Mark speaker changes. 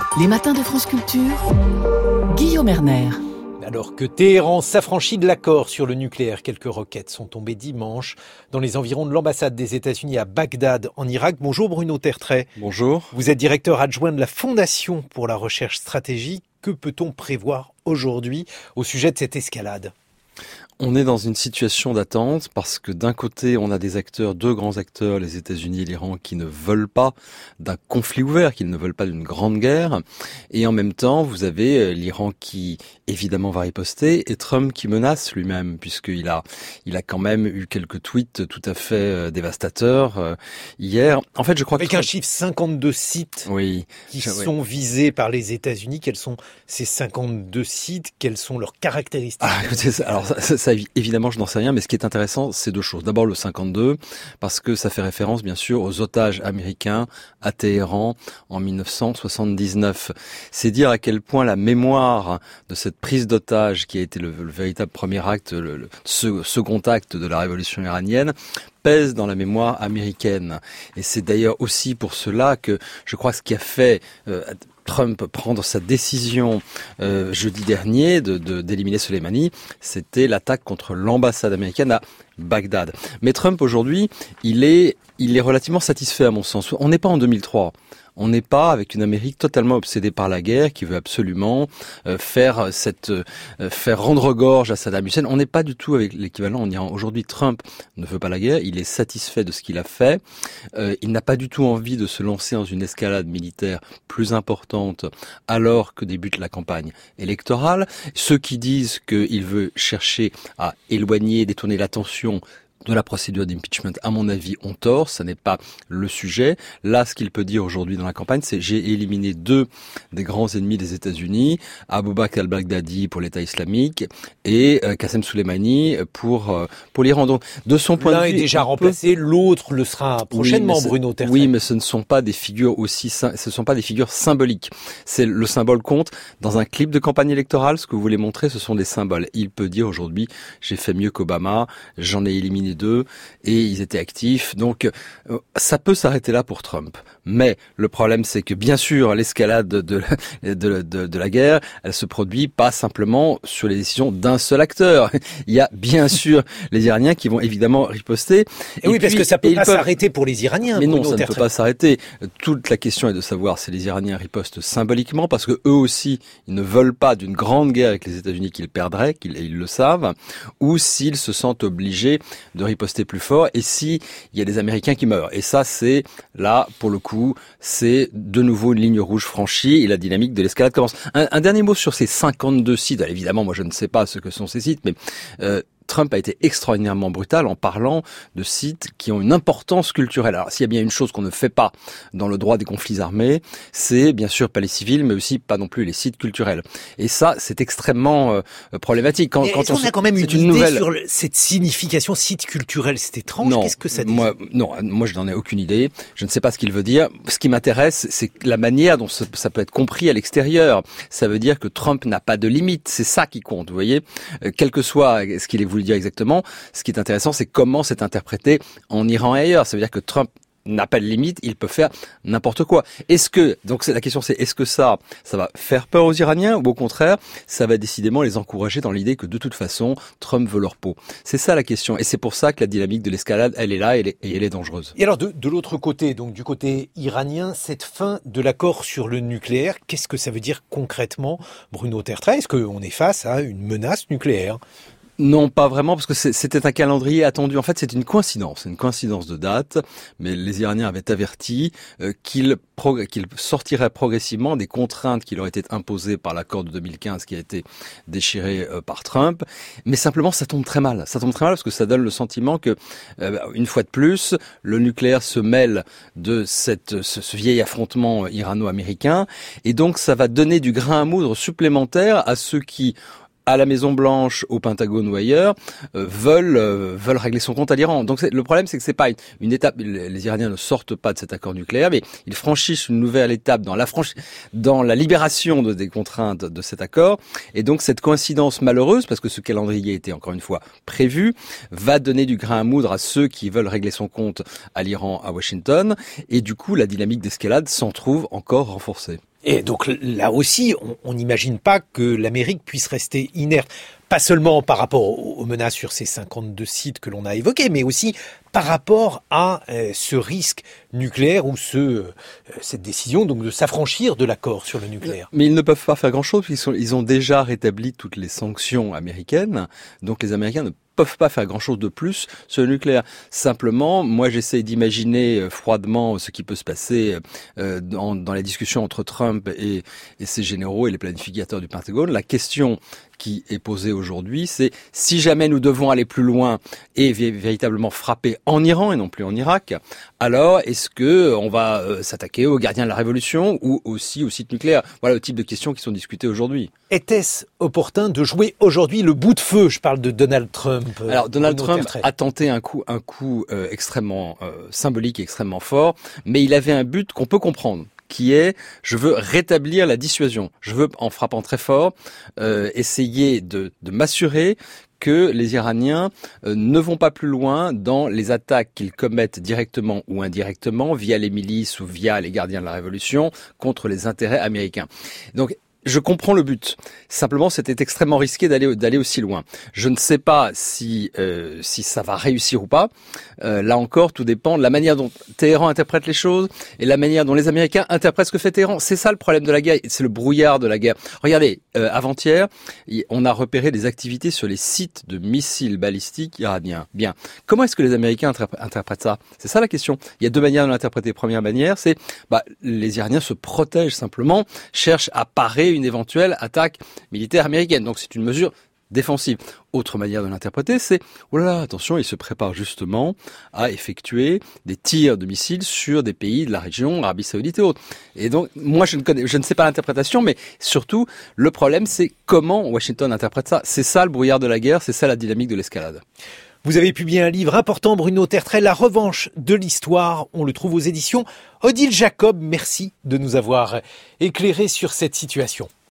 Speaker 1: Les matins de France Culture, Guillaume Erner.
Speaker 2: Alors que Téhéran s'affranchit de l'accord sur le nucléaire, quelques roquettes sont tombées dimanche dans les environs de l'ambassade des États-Unis à Bagdad, en Irak. Bonjour Bruno Tertrais.
Speaker 3: Bonjour.
Speaker 2: Vous êtes directeur adjoint de la Fondation pour la recherche stratégique. Que peut-on prévoir aujourd'hui au sujet de cette escalade ?
Speaker 3: On est dans une situation d'attente parce que d'un côté, on a deux grands acteurs, les États-Unis et l'Iran, qui ne veulent pas d'un conflit ouvert, qui ne veulent pas d'une grande guerre. Et en même temps, vous avez l'Iran qui, évidemment, va riposter et Trump qui menace lui-même, puisqu'il a quand même eu quelques tweets tout à fait dévastateurs hier. En fait, je crois
Speaker 2: Avec un chiffre 52 sites qui sont visés par les États-Unis. Quels sont ces 52 sites ? Quelles sont leurs caractéristiques ?
Speaker 3: Écoutez, ça, évidemment, je n'en sais rien, mais ce qui est intéressant, c'est deux choses. D'abord, le 52, parce que ça fait référence, bien sûr, aux otages américains à Téhéran en 1979. C'est dire à quel point la mémoire de cette prise d'otages, qui a été le véritable premier acte, le second acte de la révolution iranienne, pèse dans la mémoire américaine. Et c'est d'ailleurs aussi pour cela que je crois que ce qui a fait Trump prendre sa décision jeudi dernier d'éliminer Soleimani, c'était l'attaque contre l'ambassade américaine à Bagdad. Mais Trump aujourd'hui, il est relativement satisfait à mon sens. On n'est pas en 2003. On n'est pas avec une Amérique totalement obsédée par la guerre qui veut absolument faire rendre gorge à Saddam Hussein. On n'est pas du tout avec l'équivalent en Iran. Aujourd'hui, Trump ne veut pas la guerre. Il est satisfait de ce qu'il a fait. Il n'a pas du tout envie de se lancer dans une escalade militaire plus importante alors que débute la campagne électorale. Ceux qui disent qu'il veut chercher à éloigner, détourner l'attention de la procédure d'impeachment, à mon avis, ont tort. Ça n'est pas le sujet. Là, ce qu'il peut dire aujourd'hui dans la campagne, c'est j'ai éliminé deux des grands ennemis des États-Unis, Abu Bakr al-Baghdadi pour l'État islamique et Qasem Soleimani pour l'Iran. Donc, de son point de vue,
Speaker 2: l'un est déjà remplacé, l'autre le sera prochainement, Bruno Tertrais.
Speaker 3: Oui, mais ce ne sont pas des figures symboliques. C'est le symbole compte. Dans un clip de campagne électorale, ce que vous voulez montrer, ce sont des symboles. Il peut dire aujourd'hui, j'ai fait mieux qu'Obama, j'en ai éliminé deux et ils étaient actifs. Donc ça peut s'arrêter là pour Trump. Mais le problème, c'est que bien sûr, l'escalade de la guerre, elle se produit pas simplement sur les décisions d'un seul acteur. Il y a bien sûr les Iraniens qui vont évidemment riposter.
Speaker 2: Et oui, parce que ça peut pas s'arrêter pour les Iraniens.
Speaker 3: Mais non, ça ne peut pas s'arrêter. Toute la question est de savoir si les Iraniens ripostent symboliquement, parce que eux aussi, ils ne veulent pas d'une grande guerre avec les États-Unis qu'ils perdraient, ils le savent, ou s'ils se sentent obligés de riposter plus fort, et si il y a des Américains qui meurent. Et ça, c'est là, pour le coup, c'est de nouveau une ligne rouge franchie, et la dynamique de l'escalade commence. Un dernier mot sur ces 52 sites. Alors, évidemment, moi, je ne sais pas ce que sont ces sites, mais Trump a été extraordinairement brutal en parlant de sites qui ont une importance culturelle. Alors, s'il y a bien une chose qu'on ne fait pas dans le droit des conflits armés, c'est bien sûr pas les civils, mais aussi pas non plus les sites culturels. Et ça, c'est extrêmement problématique.
Speaker 2: Quand on a quand même une idée sur cette signification site culturel, c'est étrange.
Speaker 3: Non,
Speaker 2: qu'est-ce que ça dit ?
Speaker 3: Moi, je n'en ai aucune idée. Je ne sais pas ce qu'il veut dire. Ce qui m'intéresse, c'est la manière dont ça peut être compris à l'extérieur. Ça veut dire que Trump n'a pas de limite. C'est ça qui compte, vous voyez. Quel que soit ce qu'il ait voulu dire exactement, ce qui est intéressant, c'est comment c'est interprété en Iran et ailleurs. Ça veut dire que Trump n'a pas de limite, il peut faire n'importe quoi. La question c'est, est-ce que ça va faire peur aux Iraniens, ou au contraire, ça va décidément les encourager dans l'idée que de toute façon, Trump veut leur peau? C'est ça la question. Et c'est pour ça que la dynamique de l'escalade, elle est là, et elle est dangereuse.
Speaker 2: Et alors, de l'autre côté, donc du côté iranien, cette fin de l'accord sur le nucléaire, qu'est-ce que ça veut dire concrètement, Bruno Tertrais ? Est-ce qu'on est face à une menace nucléaire ?
Speaker 3: Non, pas vraiment, parce que c'était un calendrier attendu. En fait, c'est une coïncidence de date, mais les Iraniens avaient averti qu'ils sortiraient progressivement des contraintes qui leur étaient imposées par l'accord de 2015 qui a été déchiré par Trump. Mais simplement, ça tombe très mal. Ça tombe très mal parce que ça donne le sentiment que, une fois de plus, le nucléaire se mêle de ce vieil affrontement irano-américain, et donc ça va donner du grain à moudre supplémentaire à ceux qui, à la Maison-Blanche, au Pentagone ou ailleurs, veulent régler son compte à l'Iran. Donc le problème, c'est que c'est pas une étape. Les Iraniens ne sortent pas de cet accord nucléaire, mais ils franchissent une nouvelle étape dans la libération des contraintes de cet accord. Et donc cette coïncidence malheureuse, parce que ce calendrier était encore une fois prévu, va donner du grain à moudre à ceux qui veulent régler son compte à l'Iran, à Washington. Et du coup, la dynamique d'escalade s'en trouve encore renforcée.
Speaker 2: Et donc là aussi, on n'imagine pas que l'Amérique puisse rester inerte, pas seulement par rapport aux menaces sur ces 52 sites que l'on a évoqués, mais aussi par rapport à ce risque nucléaire ou cette décision donc de s'affranchir de l'accord sur le nucléaire.
Speaker 3: Mais ils ne peuvent pas faire grand-chose, ils ont déjà rétabli toutes les sanctions américaines, donc les Américains ne peuvent pas faire grand-chose de plus sur le nucléaire. Simplement, moi j'essaie d'imaginer froidement ce qui peut se passer dans les discussions entre Trump et ses généraux et les planificateurs du Pentagone. La question qui est posée aujourd'hui, c'est si jamais nous devons aller plus loin et véritablement frapper en Iran et non plus en Irak, alors est-ce que on va s'attaquer aux gardiens de la révolution ou aussi aux sites nucléaires? Voilà le type de questions qui sont discutées aujourd'hui.
Speaker 2: Était-ce opportun de jouer aujourd'hui le bout de feu? Je parle de Donald Trump.
Speaker 3: Alors Donald Trump a tenté un coup extrêmement symbolique, extrêmement fort, mais il avait un but qu'on peut comprendre, qui est je veux rétablir la dissuasion. Je veux, en frappant très fort, essayer de m'assurer que les Iraniens ne vont pas plus loin dans les attaques qu'ils commettent directement ou indirectement via les milices ou via les gardiens de la révolution contre les intérêts américains. Donc je comprends le but. Simplement, c'était extrêmement risqué d'aller aussi loin. Je ne sais pas si ça va réussir ou pas. Là encore, tout dépend de la manière dont Téhéran interprète les choses et la manière dont les Américains interprètent ce que fait Téhéran. C'est ça le problème de la guerre. C'est le brouillard de la guerre. Regardez, avant-hier, on a repéré des activités sur les sites de missiles balistiques iraniens. Bien. Comment est-ce que les Américains interprètent ça? C'est ça la question. Il y a deux manières de l'interpréter. Première manière, c'est les Iraniens se protègent simplement, cherchent à parer une éventuelle attaque militaire américaine. Donc c'est une mesure défensive. Autre manière de l'interpréter, c'est oh là là, attention, ils se préparent justement à effectuer des tirs de missiles sur des pays de la région, Arabie Saoudite et autres. Et donc moi je ne sais pas l'interprétation, mais surtout le problème c'est comment Washington interprète ça. C'est ça le brouillard de la guerre, c'est ça la dynamique de l'escalade.
Speaker 2: Vous avez publié un livre important, Bruno Tertrais, La revanche de l'histoire. On le trouve aux éditions Odile Jacob. Merci de nous avoir éclairé sur cette situation.